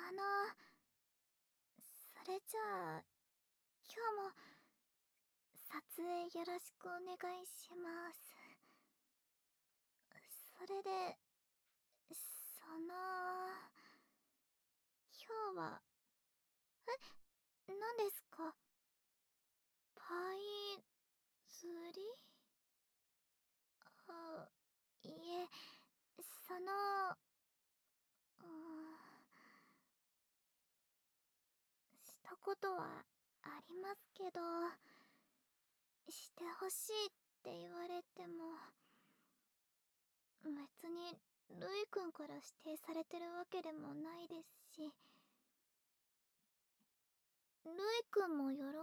それじゃあ、今日も撮影よろしくお願いします。それで、今日は、何ですか？パイ釣り？あ、いえ、その、うーん、したことはありますけど、してほしいって言われても、別にルイくんから指定されてるわけでもないですし、ルイくんも喜ぶ、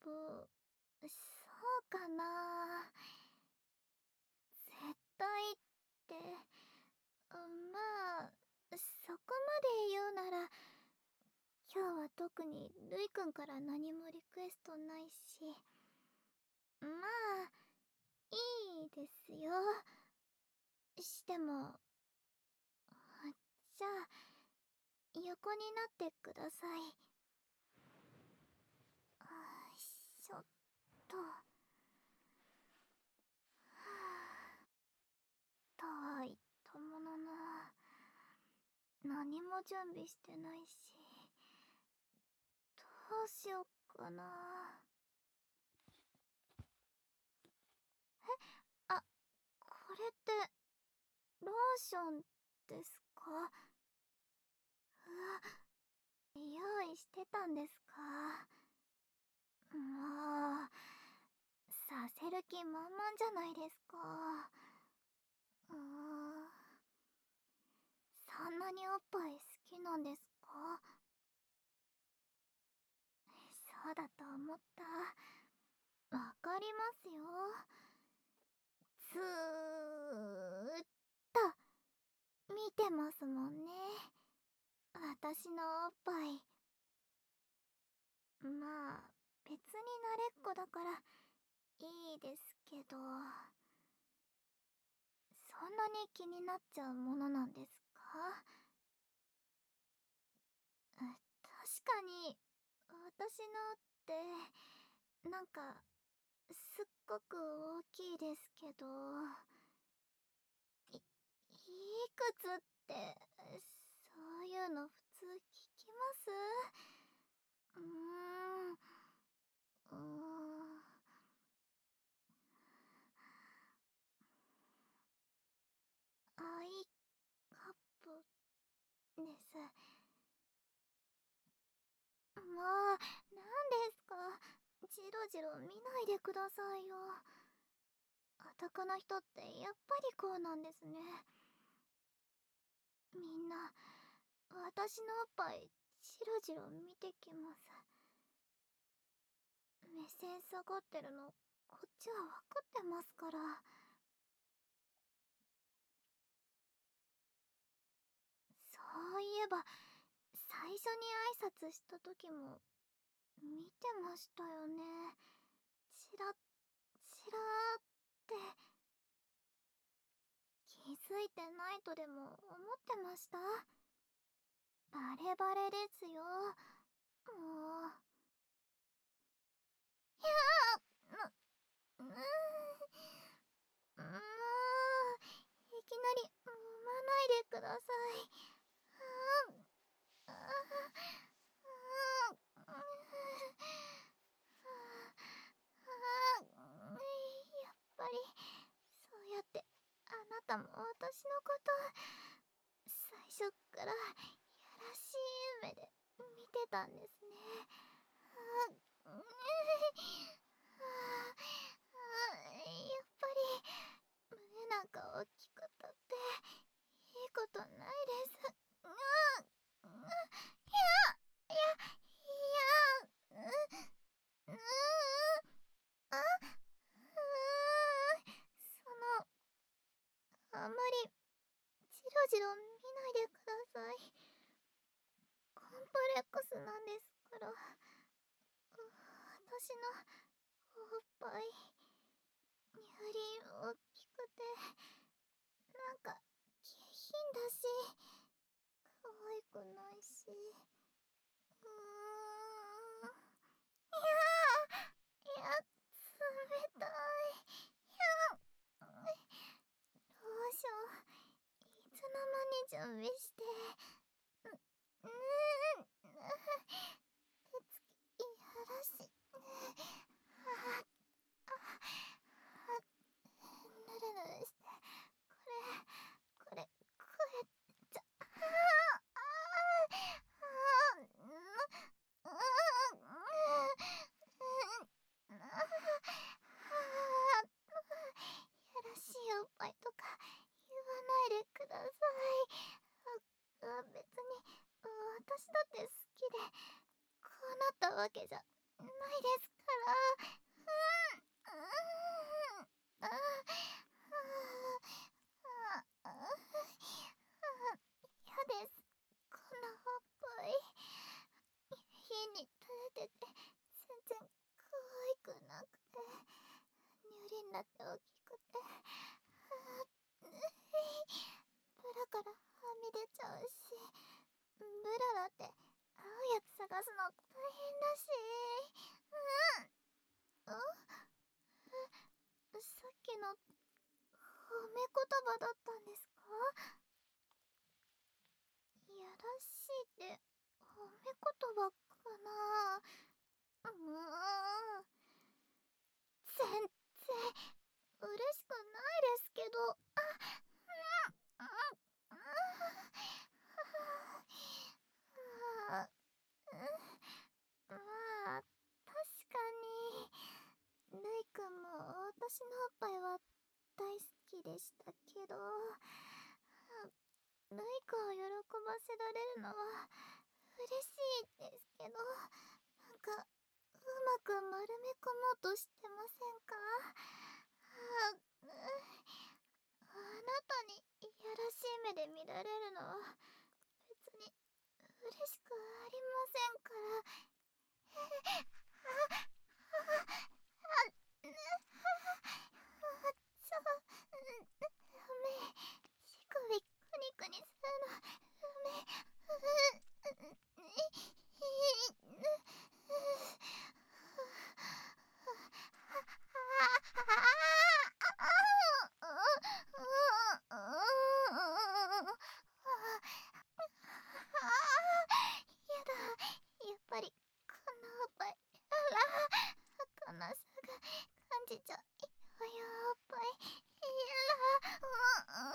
そうかな。絶対って、まあ、そこまで言うなら、今日は特にルイくんから何もリクエストないし、まあ、いいですよ。しても、じゃあ、横になってください。よいしょっと。とは言ったものの、何も準備してないし、どうしよっかな。あ、これって、ローションですか？用意してたんですか？もう、させる気満々じゃないですか。うーん、そんなにおっぱい好きなんですか？そうだと思った。わかりますよ。ずーっと見てますもんね。私のおっぱい。まあ、別に慣れっこだからいいですけど、そんなに気になっちゃうものなんですか？確かに、私のってなんかすっごく大きいですけど、いくつってそういうの普通聞きます？うーん、うーん、アイカップです。もう、なんですか？ジロジロ見ないでくださいよ。男の人ってやっぱりこうなんですね。みんな、私のおっぱい、ジロジロ見てきます。目線下がってるの、こっちは分かってますから。そういえば、最初に挨拶した時も、見てましたよね。チラッ、チラーって、気づいてないとでも思ってました？バレバレですよ。もう。いやー、もう、いきなり揉まないでください。ああ、あやっぱり、そうやって、あなたも私のこと、最初から、やらしい目で見てたんですね。やっぱり、胸なんか大きくたって、いいことないです。いや、いや、うーん、あ、あんまり、ジロジロ見ないでください。コンプレックスなんですから。私のおっぱい、乳輪大きくて、なんか下品だし、可愛くないし。 準備して。手つきいやらし。ぬるぬるして。これ、ちゃ、やらしいおっぱいとか言わないでください。別に私だって好きでこうなったわけじゃないですから。嫌です、こんなおっぱい。火に垂れてて全然可愛くなくて、ニュリになって大きくて、ブラからはみ出ちゃうし、ブラだって合うやつ探すの大変だし。さっきの褒め言葉だったんですか？いやらしいって褒め言葉かな。全然嬉しくないですけど。まあ確かにルイくんも私のおっぱいは大好きでしたけど、ルイくんを喜ばせられるのは嬉しいですけど、なんかうまく丸め込もうとしてませんか？あなたにいやらしい目で見られるのは別に嬉しくありませんから。ダメ。乳首くにくにするのダメ。やだ、やっぱりこんなおっぱい、こんなさが感じちゃうわよ。おっぱいやだ。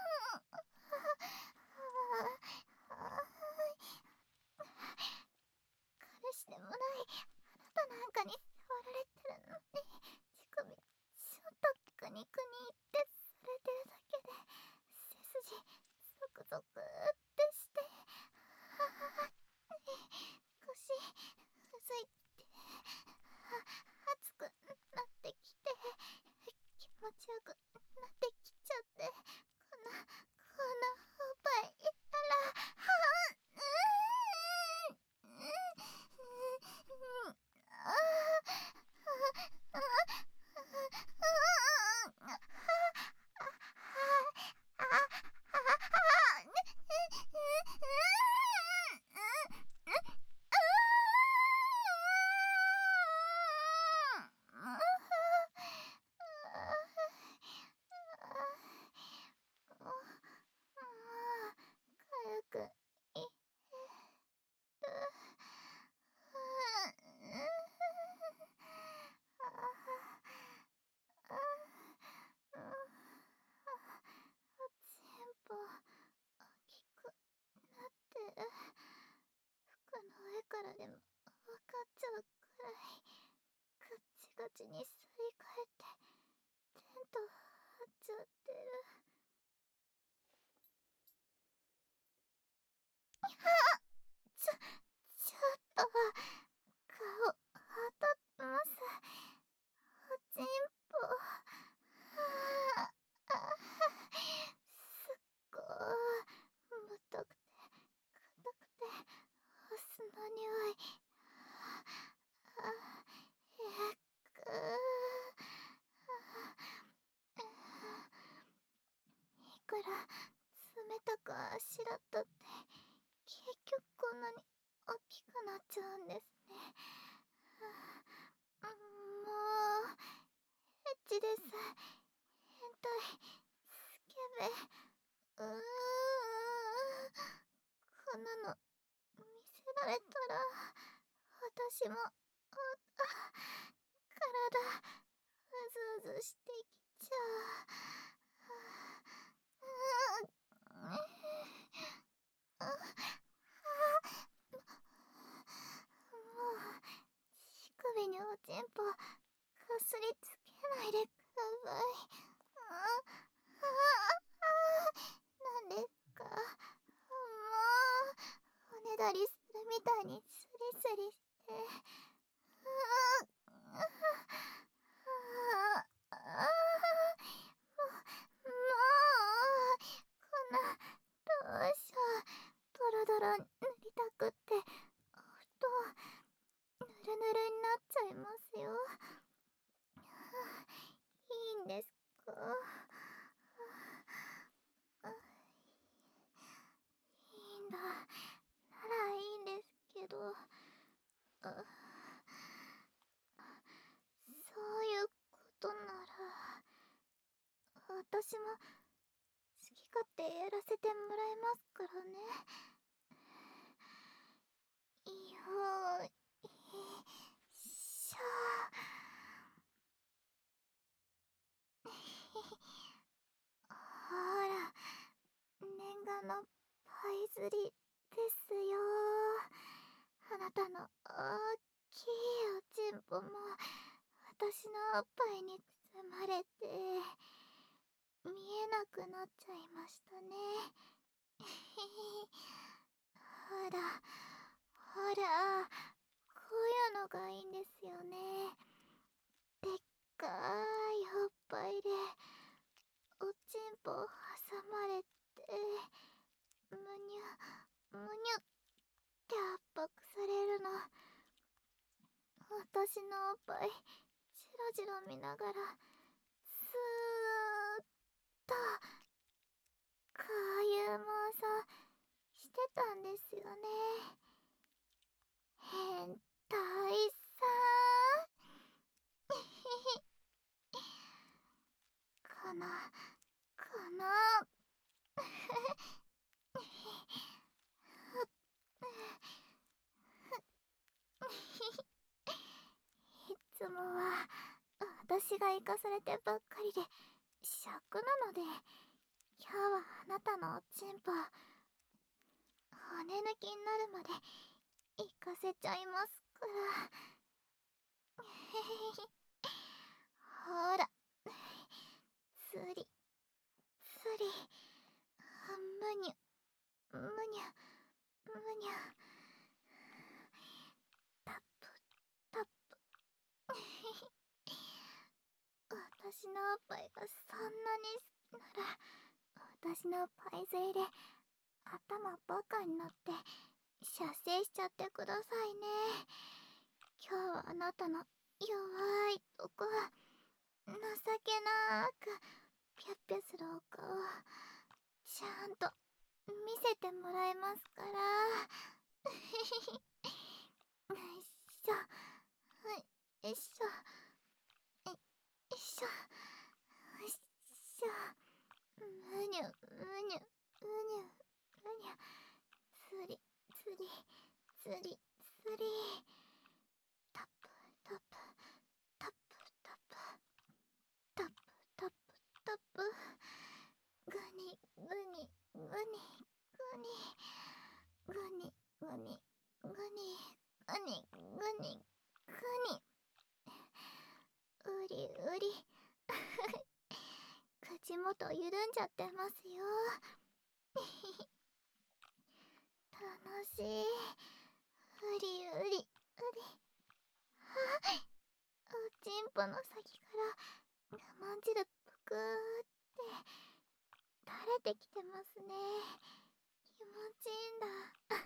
彼氏でもないあなたなんかに触られてるのに、乳首ちょっとくにくにってされてるだけで背筋ゾクゾクってして、腰うずいて熱くなってきて、気持ちよくなってきちゃって、こんなおっぱいやら。かゆくい全部大きくなってる。服の上からでも分かっちゃうくらいガッチガチにすり替えてテント張っちゃってる。ちょっと顔当たってます。おちんぽ。すっごい太くて硬くてお酢の匂い。くいくら冷たくあしらったって結局こんなに大きくなっちゃうんですね。もうエッチです。変態スケベ。 んなの見せられたら、私も、体、うずうずしてきちゃう。もう、乳首におちんぽ、かすりつけないでください。なんですか。もう、おねだりするみたいにスリスリして。もう、こんな、どうしよう。ドロドロ塗りたくって、お布団、ぬるぬるになっちゃいますよ。いいんですか？いいんだ。ならいいんですけど。そういうことなら、私も好き勝手やらせてもらいますからね。よいしょ。ほら、念願のパイ釣りですよ。あなたの大きいおちんぽも私のおっぱいに包まれて見えなくなっちゃいましたね。ほら、ほら、こういうのがいいんですよね。でっかいおっぱいでおちんぽを挟まれて、むにゅ、むにゅって圧迫されるの。私のおっぱい、じろじろ見ながら、スーッと、こういう妄想してたんですよね。変態さん。この、この、いつもは私が行かされてばっかりで尺なので、今日はあなたのおちんぽ骨抜きになるまで行かせちゃいますから。ほら、つりつり、むにゅむにゅむにゅ、タップタップ。私のおっぱいがそんなに好きなら、私のパイ釣りで頭バカになって射精しちゃってくださいね。今日はあなたの弱いとこ、情けなーくピャッピャするお顔ちゃんと見せてもらいますから。よいしょ、よいしょ、よいしょ、よいしょ。むにゅむにゅむにゅむにゅ、つりつりつりつり、タップタップタップタップタップタップタップ、グニグニグニグニグニグニグニグニグニグニ、うりうり。口元緩んじゃってますよ。楽しい。うりうりうり。あ、おちんぽの先から我慢汁ぷくーって垂れてきてますね。気持ちいいんだ。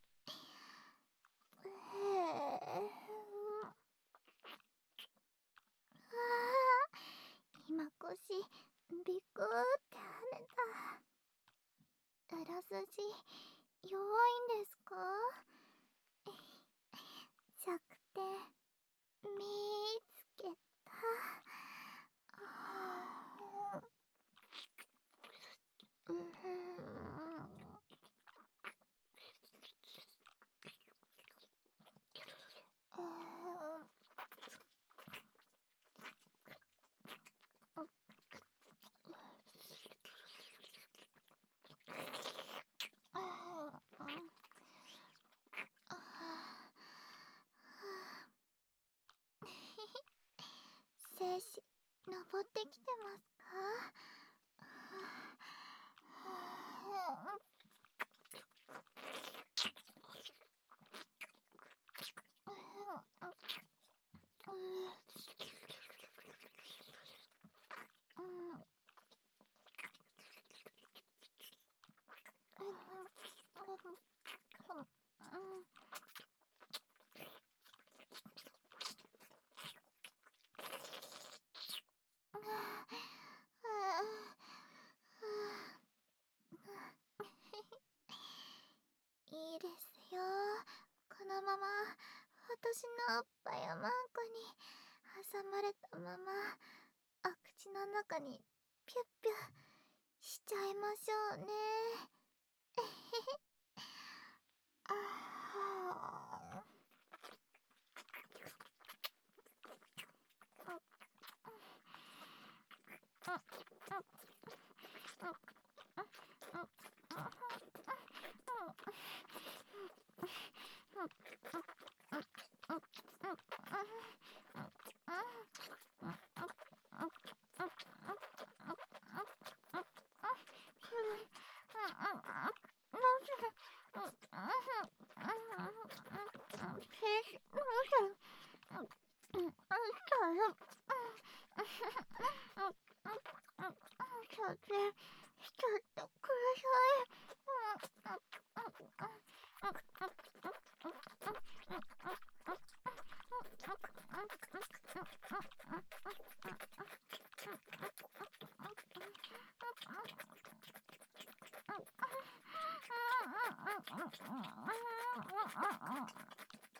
今腰ビクーって跳ねた。裏筋弱いんですか？弱点見つけた。 ますか？いいですよ。このまま私のおっぱいをマンコに挟まれたままお口の中にピュッピュしちゃいましょうね。えへへ。あは撮影しちゃってください。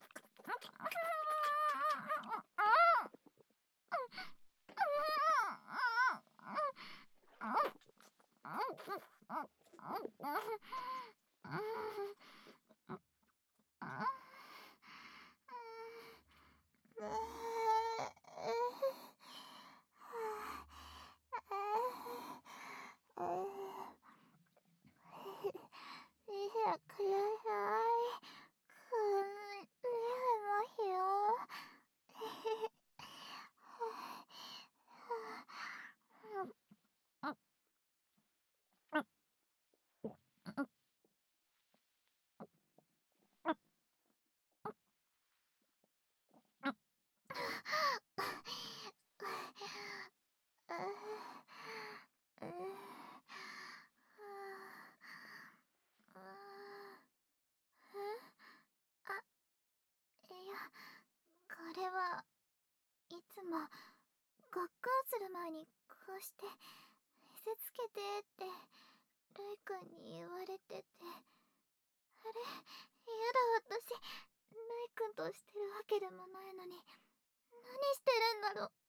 見てください。これますよ。あ、いや、これはいつもごっこをする前にこうして見せつけてってルイくんに言われてて、あれ、やだ私、ルイくんとしてるわけでもないのに何してるんだろう。